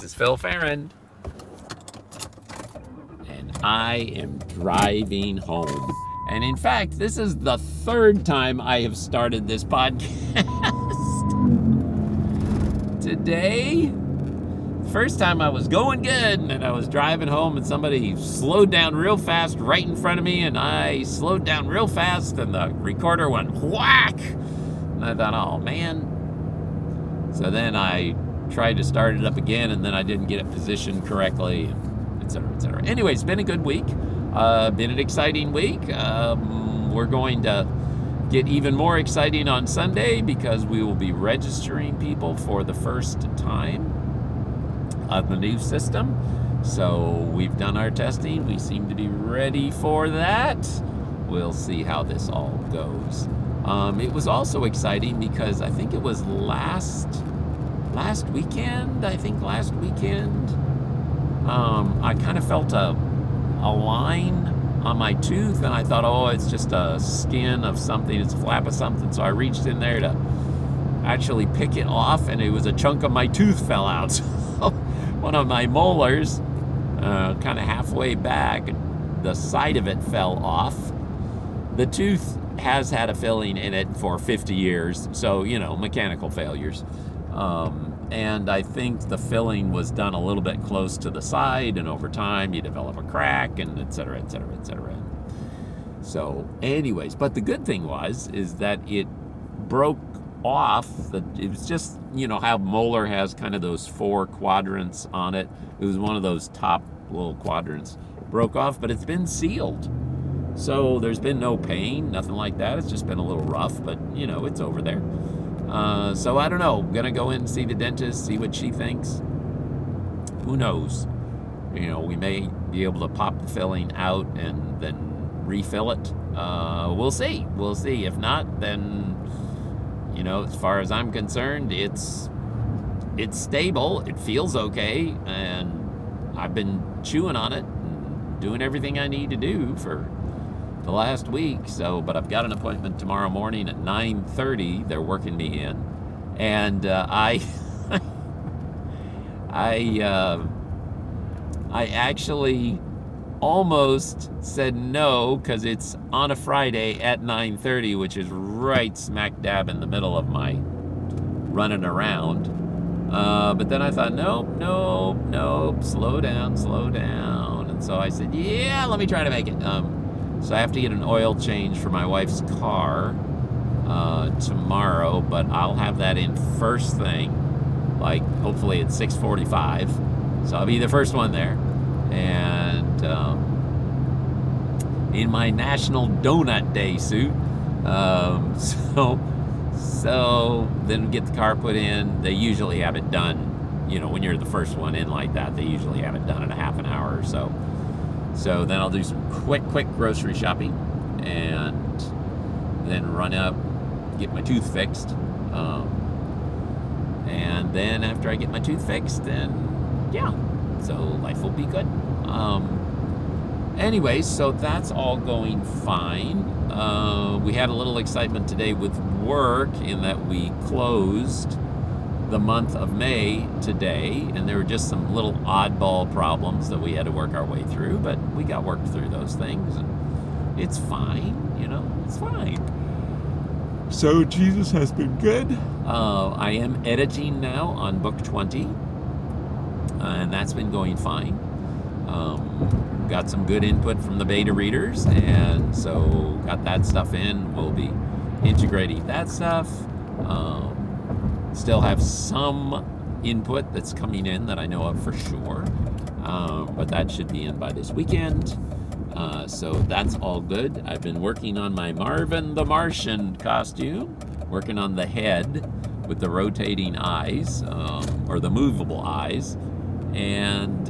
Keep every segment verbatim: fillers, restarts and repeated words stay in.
is Phil Farron, and I am driving home. And in fact, this is the third time I have started this podcast. Today, first time I was going good, and I was driving home, and somebody slowed down real fast right in front of me, and I slowed down real fast, and the recorder went whack. And I thought, oh man. So then I tried to start it up again, and then I didn't get it positioned correctly, et cetera, et cetera. Anyway, it's been a good week. Uh, been an exciting week. Um, we're going to get even more exciting on Sunday because we will be registering people for the first time of the new system. So we've done our testing. We seem to be ready for that. We'll see how this all goes. Um, it was also exciting because I think it was last last weekend. I think last weekend, um, I kind of felt a a line on my tooth, and I thought, oh, it's just a skin of something. It's a flap of something. So I reached in there to actually pick it off, and it was a chunk of my tooth fell out. So one of my molars, uh, kind of halfway back, the side of it fell off. The tooth has had a filling in it for fifty years, so, you know, mechanical failures. Um, and I think the filling was done a little bit close to the side, and over time you develop a crack, and et cetera, et cetera, et cetera. So anyways, but the good thing was, is that it broke off. The, it was just, you know, how molar has kind of those four quadrants on it. It was one of those top little quadrants. Broke off, but it's been sealed. So there's been no pain, nothing like that. It's just been a little rough, but, you know, it's over there. Uh, so I don't know. Gonna go in and see the dentist, see what she thinks. Who knows? You know, we may be able to pop the filling out and then refill it. Uh, we'll see. We'll see. If not, then, you know, as far as I'm concerned, it's it's stable. It feels okay, and I've been chewing on it and doing everything I need to do for the last week. So, but I've got an appointment tomorrow morning at nine thirty. They're working me in, and uh, I, I, uh, I actually almost said no because it's on a Friday at nine thirty, which is right smack dab in the middle of my running around. Uh, but then I thought, nope, nope, nope, slow down, slow down. And so I said, yeah, let me try to make it. Um, So I have to get an oil change for my wife's car uh, tomorrow, but I'll have that in first thing, like hopefully at six forty-five. So I'll be the first one there. And um, in my National Donut Day suit. Um, so, so then get the car put in. They usually have it done, you know, when you're the first one in like that, they usually have it done in a half an hour or so. So then I'll do some quick, quick grocery shopping and then run up, get my tooth fixed. Um, and then after I get my tooth fixed, then, yeah, so life will be good. Um, anyways, so that's all going fine. Uh, we had a little excitement today with work in that we closed the month of May today, and there were just some little oddball problems that we had to work our way through, but we got worked through those things, and it's fine, you know, it's fine. So Jesus has been good. Uh, I am editing now on book twenty, uh, and that's been going fine. Um, got some good input from the beta readers, and so got that stuff in. We'll be integrating that stuff. Um, Still have some input that's coming in that I know of for sure, um, but that should be in by this weekend. Uh, so that's all good. I've been working on my Marvin the Martian costume, working on the head with the rotating eyes, um, or the movable eyes, and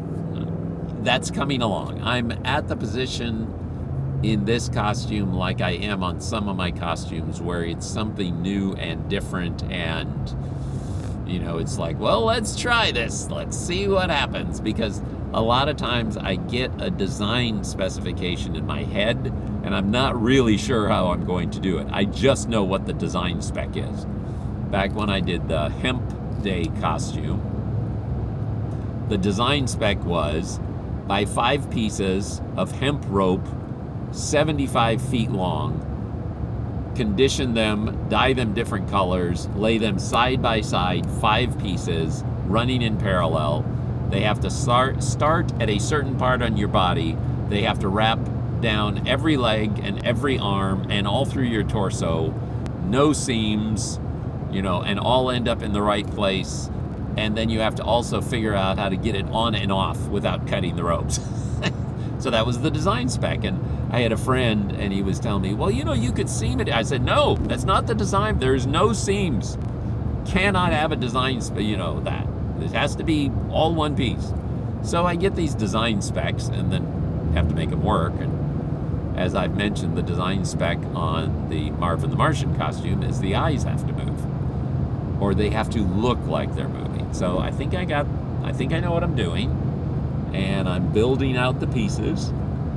that's coming along. I'm at the position in this costume like I am on some of my costumes where it's something new and different, and you know, it's like, well, let's try this, let's see what happens, because a lot of times I get a design specification in my head and I'm not really sure how I'm going to do it. I just know what the design spec is. Back when I did the Hemp Day costume, the design spec was buy five pieces of hemp rope, seventy-five feet long, condition them, dye them different colors, lay them side by side, five pieces, running in parallel. They have to start, start at a certain part on your body. They have to wrap down every leg and every arm and all through your torso. No seams, you know, and all end up in the right place. And then you have to also figure out how to get it on and off without cutting the ropes. So that was the design spec. And I had a friend and he was telling me, well, you know, you could seam it. I said, no, that's not the design. There's no seams. Cannot have a design spec, you know, that. It has to be all one piece. So I get these design specs and then have to make them work. And as I've mentioned, the design spec on the Marvin the Martian costume is the eyes have to move, or they have to look like they're moving. So I think I got, I think I know what I'm doing, and I'm building out the pieces.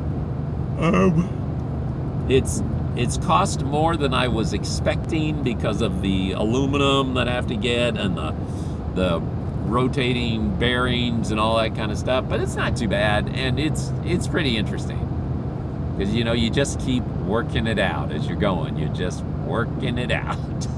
Um, it's it's cost more than I was expecting because of the aluminum that I have to get and the the rotating bearings and all that kind of stuff, but it's not too bad, and it's it's pretty interesting because, you know, you just keep working it out as you're going. You're just working it out.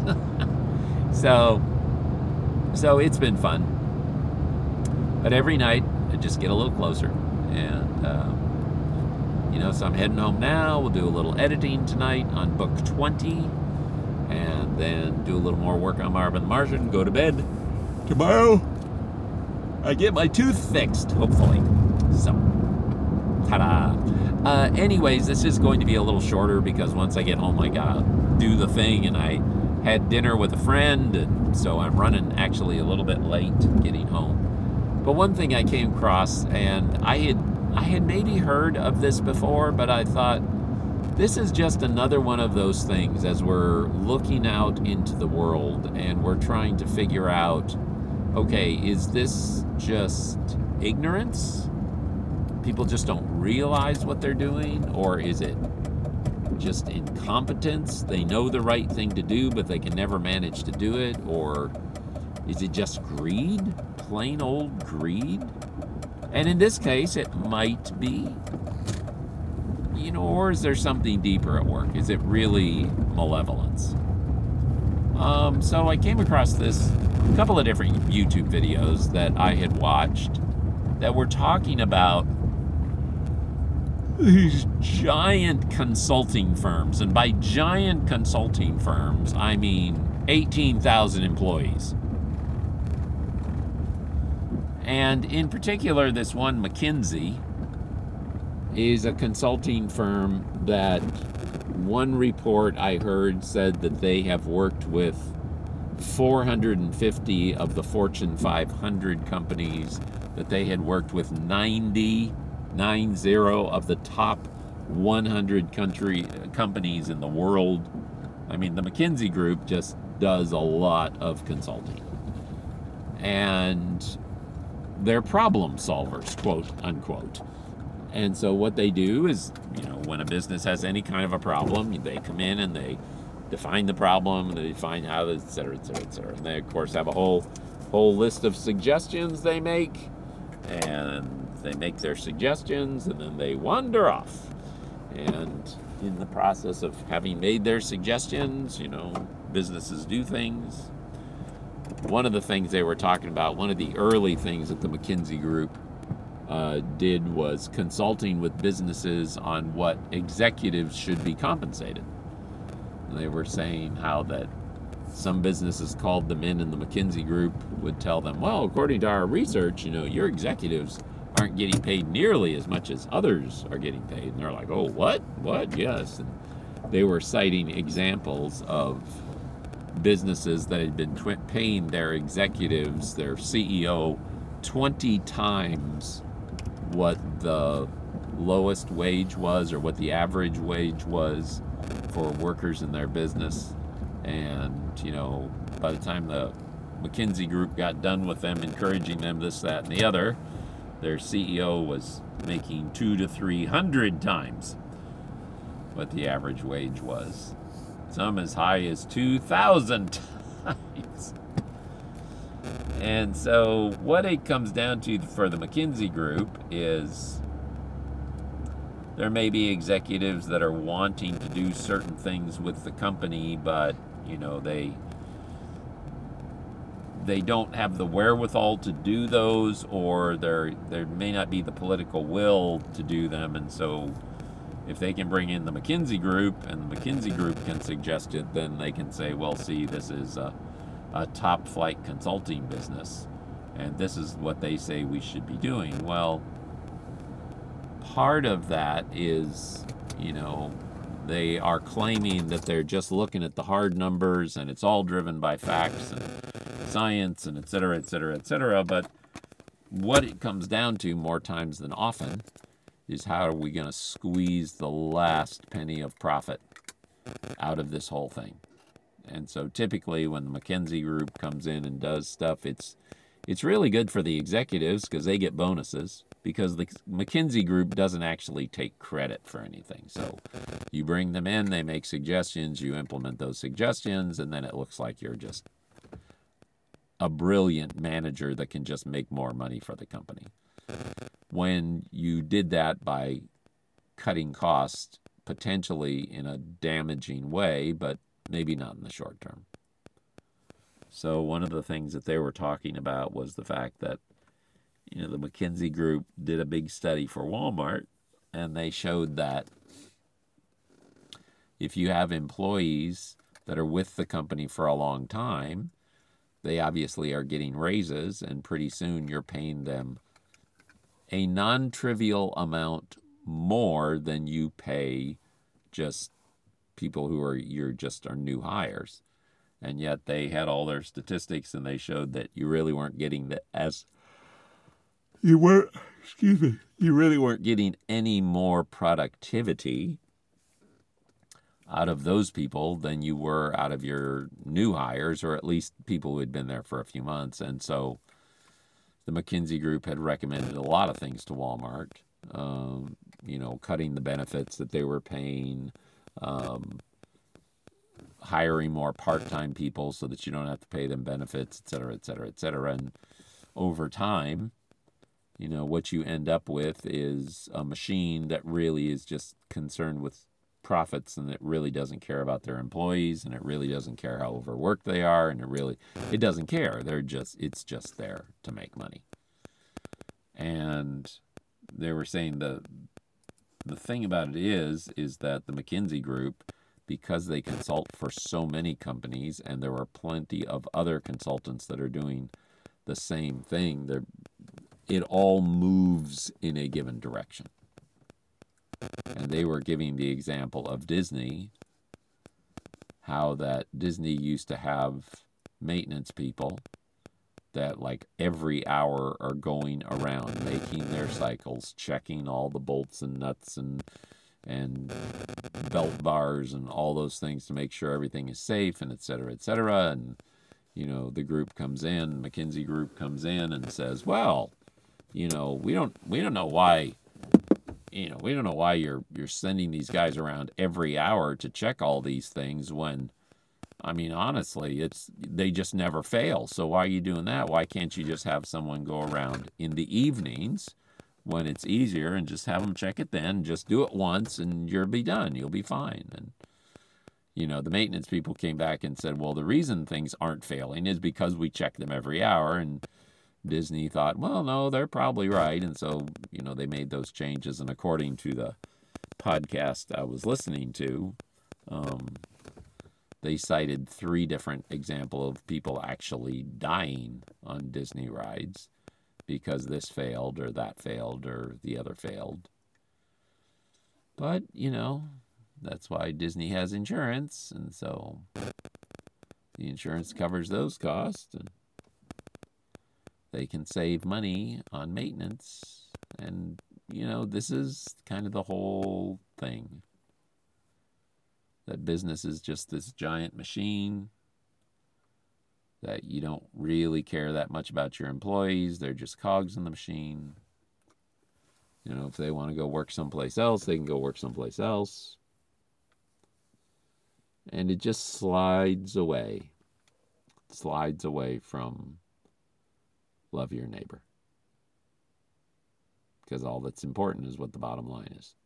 so so it's been fun, but every night I just get a little closer, and uh, you know, so I'm heading home now. We'll do a little editing tonight on book twenty, and then do a little more work on Marvin the Martian, go to bed. Tomorrow, I get my tooth fixed, hopefully. So, ta-da. Uh, anyways, this is going to be a little shorter because once I get home, I gotta do the thing, and I had dinner with a friend, and so I'm running actually a little bit late getting home. But one thing I came across, and I had I had maybe heard of this before, but I thought this is just another one of those things as we're looking out into the world and we're trying to figure out, okay, is this just ignorance? People just don't realize what they're doing? Or is it just incompetence? They know the right thing to do, but they can never manage to do it? Or is it just greed? Plain old greed? And in this case, it might be. You know, or is there something deeper at work? Is it really malevolence? Um, so I came across this a couple of different YouTube videos that I had watched that were talking about these giant consulting firms. And by giant consulting firms, I mean eighteen thousand employees. And in particular, this one, McKinsey, is a consulting firm that one report I heard said that they have worked with four hundred fifty of the Fortune five hundred companies, that they had worked with ninety, nine zero of the top one hundred country companies in the world. I mean, the McKinsey Group just does a lot of consulting. And they're problem solvers, quote unquote. And so what they do is, you know, when a business has any kind of a problem, they come in and they define the problem, and they define how, et cetera, et cetera, et cetera. And they, of course, have a whole whole list of suggestions they make, and they make their suggestions, and then they wander off. And in the process of having made their suggestions, you know, businesses do things. One of the things they were talking about, one of the early things that the McKinsey Group Uh, did was consulting with businesses on what executives should be compensated. And they were saying how that some businesses called them in, and the McKinsey Group would tell them, well, according to our research, you know, your executives aren't getting paid nearly as much as others are getting paid. And they're like, oh, what? What? Yes. And they were citing examples of businesses that had been tw- paying their executives, their C E O, twenty times what the lowest wage was, or what the average wage was for workers in their business. And, you know, by the time the McKinsey Group got done with them, encouraging them this, that, and the other, their C E O was making two to three hundred times what the average wage was. Some as high as two thousand times. And so what it comes down to for the McKinsey Group is there may be executives that are wanting to do certain things with the company, but, you know, they they don't have the wherewithal to do those, or there there may not be the political will to do them. And so if they can bring in the McKinsey Group and the McKinsey Group can suggest it, then they can say, well, see, this is a, a top flight consulting business, and this is what they say we should be doing. Well, part of that is, you know, they are claiming that they're just looking at the hard numbers and it's all driven by facts and science and et cetera, et cetera, et cetera. But what it comes down to more times than often is how are we going to squeeze the last penny of profit out of this whole thing. And so typically when the McKinsey Group comes in and does stuff, it's it's really good for the executives because they get bonuses, because the McKinsey Group doesn't actually take credit for anything. So you bring them in, they make suggestions, you implement those suggestions, and then it looks like you're just a brilliant manager that can just make more money for the company. When you did that by cutting costs, potentially in a damaging way, but maybe not in the short term. So one of the things that they were talking about was the fact that, you know, the McKinsey Group did a big study for Walmart, and they showed that if you have employees that are with the company for a long time, they obviously are getting raises, and pretty soon you're paying them a non-trivial amount more than you pay just people who are you're just are new hires. And yet they had all their statistics, and they showed that you really weren't getting the as you weren't excuse me you really weren't getting any more productivity out of those people than you were out of your new hires, or at least people who had been there for a few months. And so the McKinsey Group had recommended a lot of things to Walmart, um, you know, cutting the benefits that they were paying, um, hiring more part-time people so that you don't have to pay them benefits, et cetera, et cetera, et cetera. And over time, you know, what you end up with is a machine that really is just concerned with profits, and it really doesn't care about their employees, and it really doesn't care how overworked they are, and it really, it doesn't care. They're just, it's just there to make money. And they were saying the the thing about it is, is that the McKinsey Group, because they consult for so many companies, and there are plenty of other consultants that are doing the same thing, they're, it all moves in a given direction. And they were giving the example of Disney, how that Disney used to have maintenance people that like every hour are going around making their cycles, checking all the bolts and nuts and and belt bars and all those things to make sure everything is safe, and et cetera, et cetera. And, you know, the group comes in, McKinsey Group comes in and says, well, you know, we don't we don't know why, you know, we don't know why you're you're sending these guys around every hour to check all these things when, I mean, honestly, it's they just never fail. So why are you doing that? Why can't you just have someone go around in the evenings when it's easier and just have them check it then? Just do it once and you'll be done. You'll be fine. And, you know, the maintenance people came back and said, well, the reason things aren't failing is because we check them every hour. And Disney thought, well, no, they're probably right. And so, you know, they made those changes. And according to the podcast I was listening to, um, they cited three different examples of people actually dying on Disney rides because this failed or that failed or the other failed. But, you know, that's why Disney has insurance. And so the insurance covers those costs. And they can save money on maintenance. And, you know, this is kind of the whole thing. That business is just this giant machine, that you don't really care that much about your employees. They're just cogs in the machine. You know, if they want to go work someplace else, they can go work someplace else. And it just slides away. It slides away from love your neighbor. Because all that's important is what the bottom line is.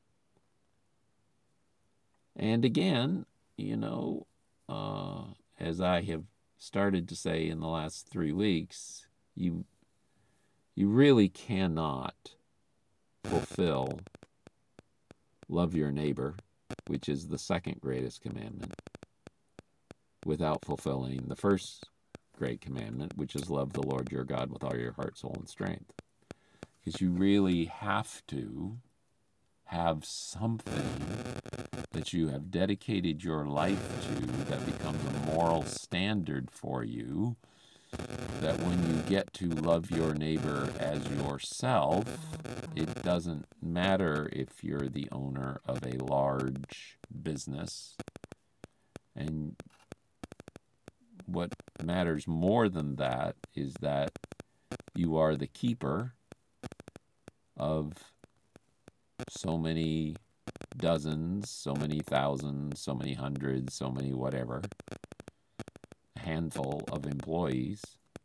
And again, you know, uh, as I have started to say in the last three weeks, you you really cannot fulfill love your neighbor, which is the second greatest commandment, without fulfilling the first great commandment, which is love the Lord your God with all your heart, soul, and strength. Because you really have to have something that you have dedicated your life to that becomes a moral standard for you, that when you get to love your neighbor as yourself, it doesn't matter if you're the owner of a large business. And what matters more than that is that you are the keeper of so many dozens, so many thousands, so many hundreds, so many whatever, a handful of employees,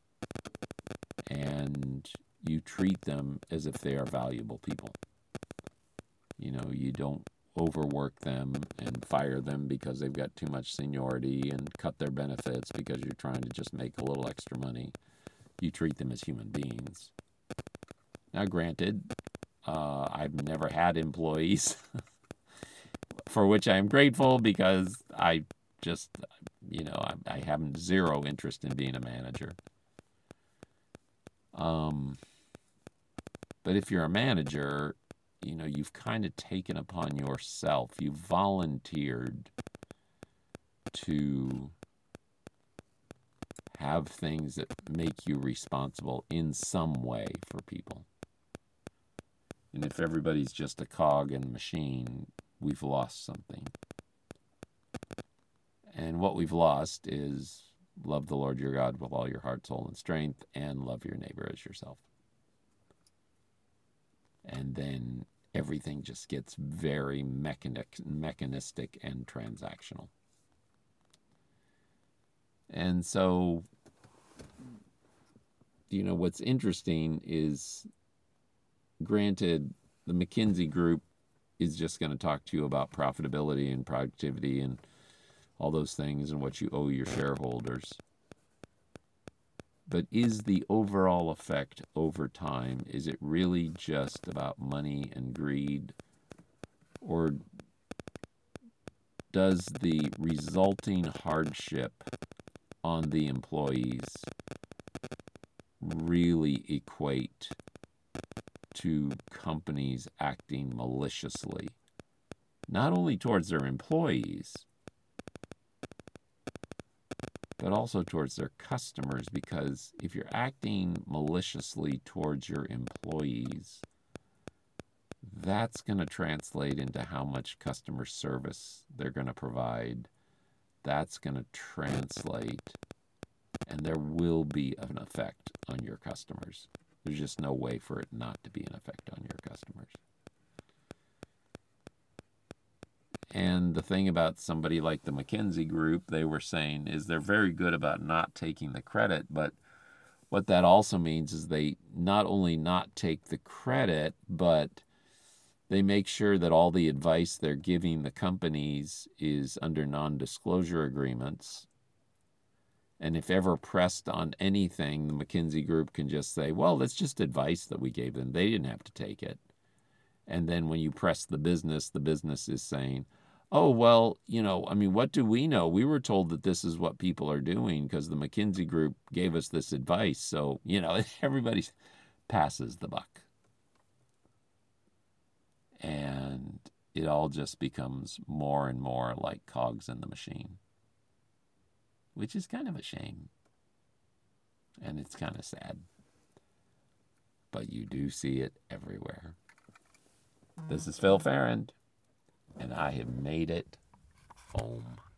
and you treat them as if they are valuable people. You know, you don't overwork them and fire them because they've got too much seniority and cut their benefits because you're trying to just make a little extra money. You treat them as human beings. Now, granted, uh, I've never had employees for which I am grateful, because I just, you know, I, I have zero interest in being a manager. Um, but if you're a manager, you know, you've kind of taken upon yourself, you've volunteered to have things that make you responsible in some way for people. And if everybody's just a cog in a machine, we've lost something. And what we've lost is love the Lord your God with all your heart, soul, and strength, and love your neighbor as yourself. And then everything just gets very mechanic, mechanistic and transactional. And so, you know, what's interesting is, granted, the McKinsey Group is just going to talk to you about profitability and productivity and all those things and what you owe your shareholders. But is the overall effect over time, is it really just about money and greed? Or does the resulting hardship on the employees really equate to companies acting maliciously, not only towards their employees, but also towards their customers? Because if you're acting maliciously towards your employees, that's going to translate into how much customer service they're going to provide. That's going to translate, and there will be an effect on your customers. There's just no way for it not to be an effect on your customers. And the thing about somebody like the McKinsey Group, they were saying, is they're very good about not taking the credit, but what that also means is they not only not take the credit, but they make sure that all the advice they're giving the companies is under non-disclosure agreements. And if ever pressed on anything, the McKinsey Group can just say, well, that's just advice that we gave them. They didn't have to take it. And then when you press the business, the business is saying, oh, well, you know, I mean, what do we know? We were told that this is what people are doing because the McKinsey Group gave us this advice. So, you know, everybody passes the buck. And it all just becomes more and more like cogs in the machine, which is kind of a shame. And it's kind of sad. But you do see it everywhere. This is Phil Farrand, and I have made it home.